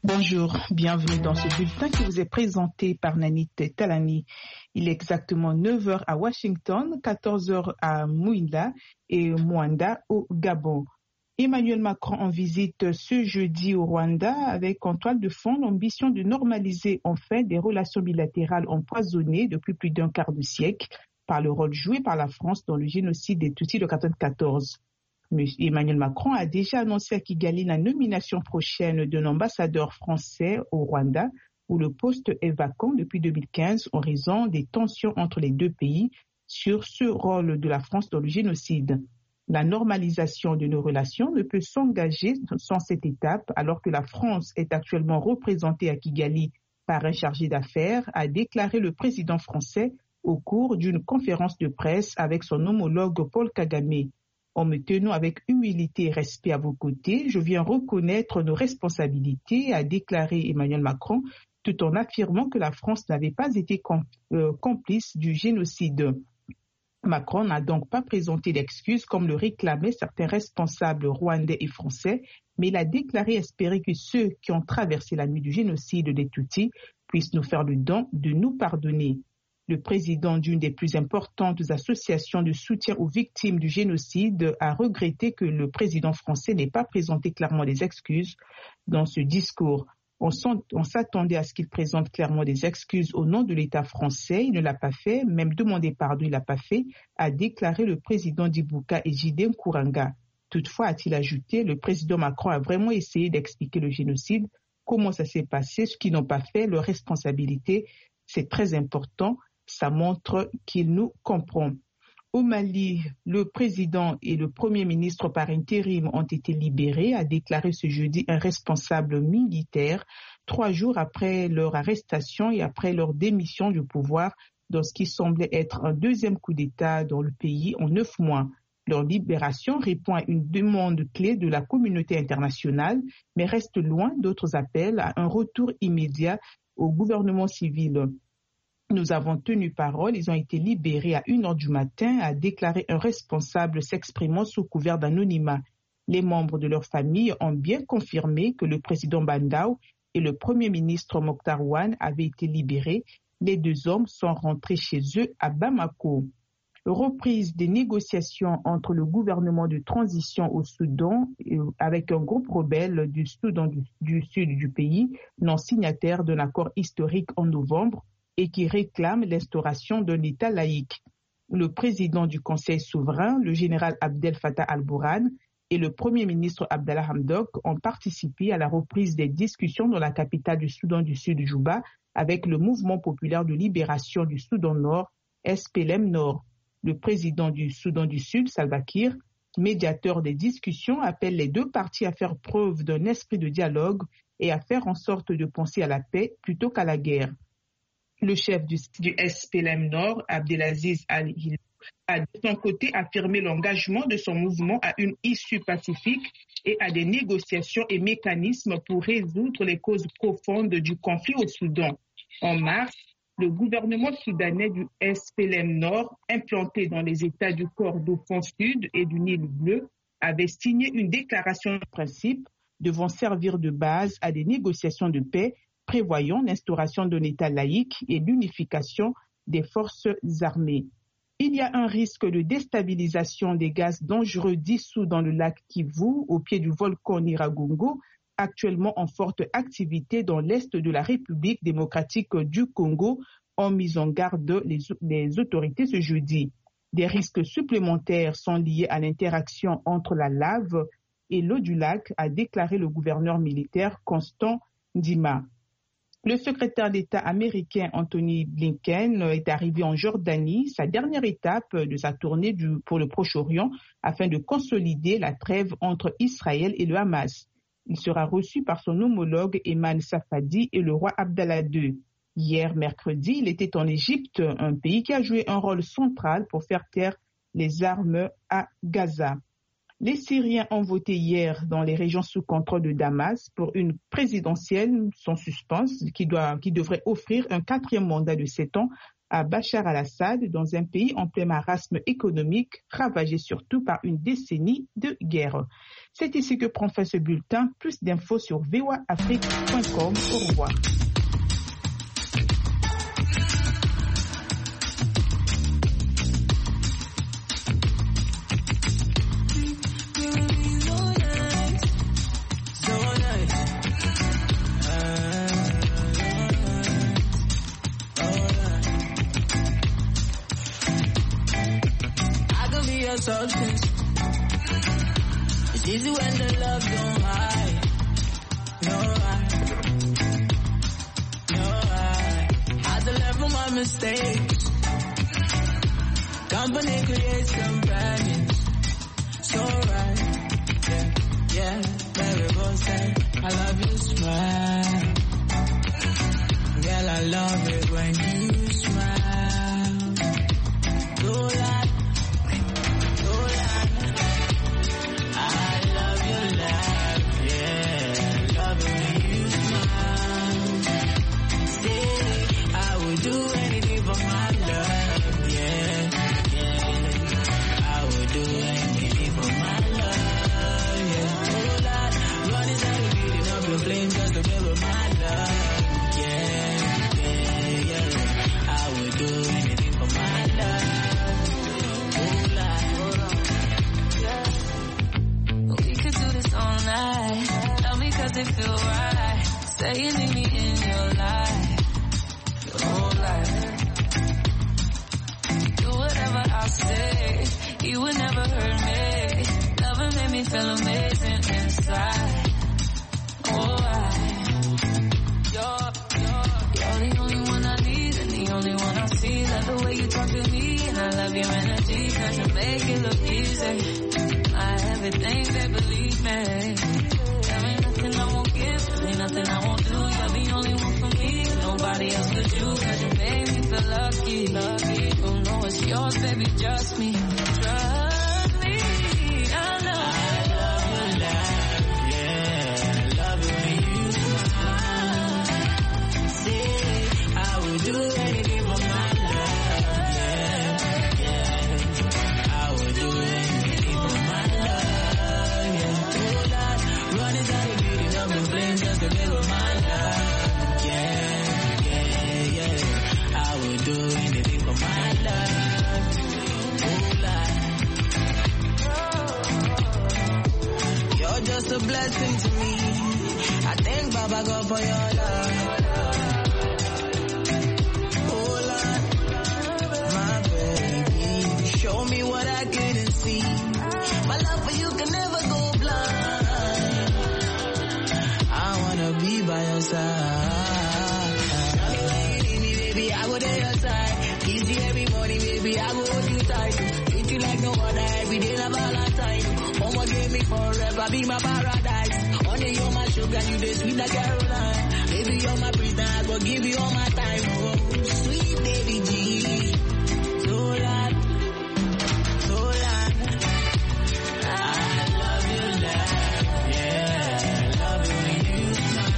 Bonjour, bienvenue dans ce bulletin qui vous est présenté par Nanit Talani. Il est exactement 9 heures à Washington, 14 heures à Mouila et Mwanda au Gabon. Emmanuel Macron en visite ce jeudi au Rwanda avec en toile de fond l'ambition de normaliser enfin des relations bilatérales empoisonnées depuis plus d'un quart de siècle par le rôle joué par la France dans le génocide des Tutsis de 1994. Emmanuel Macron a déjà annoncé à Kigali la nomination prochaine d'un ambassadeur français au Rwanda, où le poste est vacant depuis 2015 en raison des tensions entre les deux pays sur ce rôle de la France dans le génocide. La normalisation de nos relations ne peut s'engager sans cette étape, alors que la France est actuellement représentée à Kigali par un chargé d'affaires, a déclaré le président français au cours d'une conférence de presse avec son homologue Paul Kagame. En me tenant avec humilité et respect à vos côtés, je viens reconnaître nos responsabilités, a déclaré Emmanuel Macron, tout en affirmant que la France n'avait pas été complice du génocide. Macron n'a donc pas présenté d'excuses comme le réclamaient certains responsables rwandais et français, mais il a déclaré espérer que ceux qui ont traversé la nuit du génocide des Tutsis puissent nous faire le don de nous pardonner. Le président d'une des plus importantes associations de soutien aux victimes du génocide a regretté que le président français n'ait pas présenté clairement des excuses dans ce discours. On s'attendait à ce qu'il présente clairement des excuses au nom de l'État français. Il ne l'a pas fait, même demander pardon, il ne l'a pas fait, a déclaré le président d'Ibuka Ejide Nkuranga. Toutefois, a-t-il ajouté, le président Macron a vraiment essayé d'expliquer le génocide, comment ça s'est passé, ce qu'ils n'ont pas fait, leur responsabilité, c'est très important. Ça montre qu'il nous comprend. Au Mali, le président et le premier ministre par intérim ont été libérés, a déclaré ce jeudi un responsable militaire, 3 jours après leur arrestation et après leur démission du pouvoir dans ce qui semblait être un deuxième coup d'État dans le pays en 9 mois. Leur libération répond à une demande clé de la communauté internationale, mais reste loin d'autres appels à un retour immédiat au gouvernement civil. Nous avons tenu parole, ils ont été libérés à 1 heure du matin, a déclaré un responsable s'exprimant sous couvert d'anonymat. Les membres de leur famille ont bien confirmé que le président Bandao et le premier ministre Mokhtar Ouane avaient été libérés. Les 2 hommes sont rentrés chez eux à Bamako. Reprise des négociations entre le gouvernement de transition au Soudan avec un groupe rebelle du Soudan du sud du pays, non signataire d'un accord historique en novembre, et qui réclame l'instauration d'un État laïque. Le président du Conseil souverain, le général Abdel Fattah al-Burhan, et le premier ministre Abdallah Hamdok ont participé à la reprise des discussions dans la capitale du Soudan du Sud, Juba, avec le mouvement populaire de libération du Soudan Nord, SPLM-Nord. Le président du Soudan du Sud, Salva Kiir, médiateur des discussions, appelle les 2 parties à faire preuve d'un esprit de dialogue et à faire en sorte de penser à la paix plutôt qu'à la guerre. Le chef du SPLM Nord, Abdelaziz Al-Hilou, a de son côté affirmé l'engagement de son mouvement à une issue pacifique et à des négociations et mécanismes pour résoudre les causes profondes du conflit au Soudan. En mars, le gouvernement soudanais du SPLM Nord, implanté dans les États du Kordofan Sud et du Nil Bleu, avait signé une déclaration de principe devant servir de base à des négociations de paix prévoyant l'instauration d'un État laïque et l'unification des forces armées. Il y a un risque de déstabilisation des gaz dangereux dissous dans le lac Kivu, au pied du volcan Nyiragongo, actuellement en forte activité dans l'est de la République démocratique du Congo, ont mis en garde les autorités ce jeudi. Des risques supplémentaires sont liés à l'interaction entre la lave et l'eau du lac, a déclaré le gouverneur militaire Constant Ndima. Le secrétaire d'État américain Anthony Blinken est arrivé en Jordanie, sa dernière étape de sa tournée pour le Proche-Orient, afin de consolider la trêve entre Israël et le Hamas. Il sera reçu par son homologue Ayman Safadi et le roi Abdallah II. Hier, mercredi, il était en Égypte, un pays qui a joué un rôle central pour faire taire les armes à Gaza. Les Syriens ont voté hier dans les régions sous contrôle de Damas pour une présidentielle sans suspense qui devrait offrir un 4e mandat de 7 ans à Bachar al-Assad dans un pays en plein marasme économique, ravagé surtout par une décennie de guerre. C'est ici que prend fin ce bulletin. Plus d'infos sur voaafrique.com. Au revoir. Substance. It's easy when the love don't hide. No, I had to learn from my mistakes. Company creates companions. So right, yeah, Mary both say I love your smile. Girl, I love it when you smile. Do like it feel right, saying need me in your life, your whole life. Do whatever I say, you would never hurt me. Never made me feel amazing inside. Oh, you're the only one I need and the only one I see. Love the way you talk to me and I love your energy, cause you make it look easy. My everything, they believe me. I won't give, ain't nothing I won't do. You're the only one for me, nobody else but you. Cause you made me feel lucky. Don't know it's yours, baby, just me. Trust me, I know. I love your laugh, yeah. I love it when you smile. See, I would do anything for my love, yeah. I would do anything for my love, yeah. Oh, Lord, run inside of the flames just to live with my love. Yeah. I would do anything for my love. Oh, you're just a blessing to me. I thank Baba God for your love. Oh, Lord, my baby, show me what I couldn't see. My love for you can never go blind. Be by your side. Anything me, baby, I go to your side. Kiss you every morning, baby, I go hold you tight. Treat you like no other, every day like Valentine. Mama gave me forever, be my paradise. Honey, you're my sugar, you the sweet like Caroline. Baby, you're my breather, I go give you all my time. Oh, sweet baby G. So loud. I love you, love, yeah. Love you when you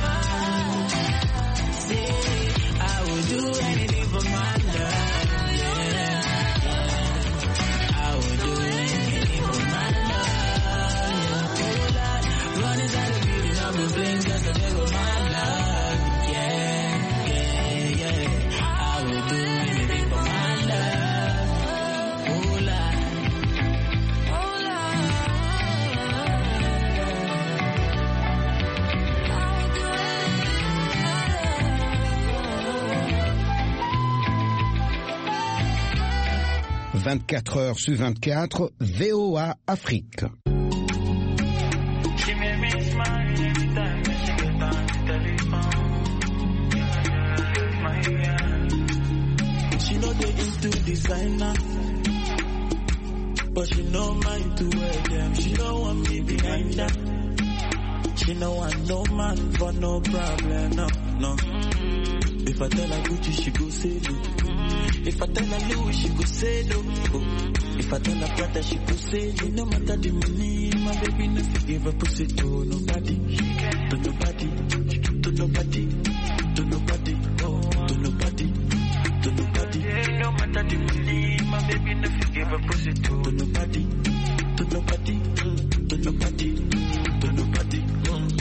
do anything for my love, yeah. I would do anything for my love, yeah. Run inside the beauty of the flames just to live with my love, yeah. I would do anything for my love, oh Lord. « 24 heures sur 24, VOA Afrique. She know they into designer, but she no mind to wear them. She don't want me behind her. She no want no man for no problem, no. If I tell her Gucci, she go say no. If I tell her Louis, she go say no. If I tell her Prada, she go say no. No matter the money, my baby no fit give a pussy to nobody, to nobody, to nobody, to nobody, oh, to nobody, to nobody. repos c'est tout.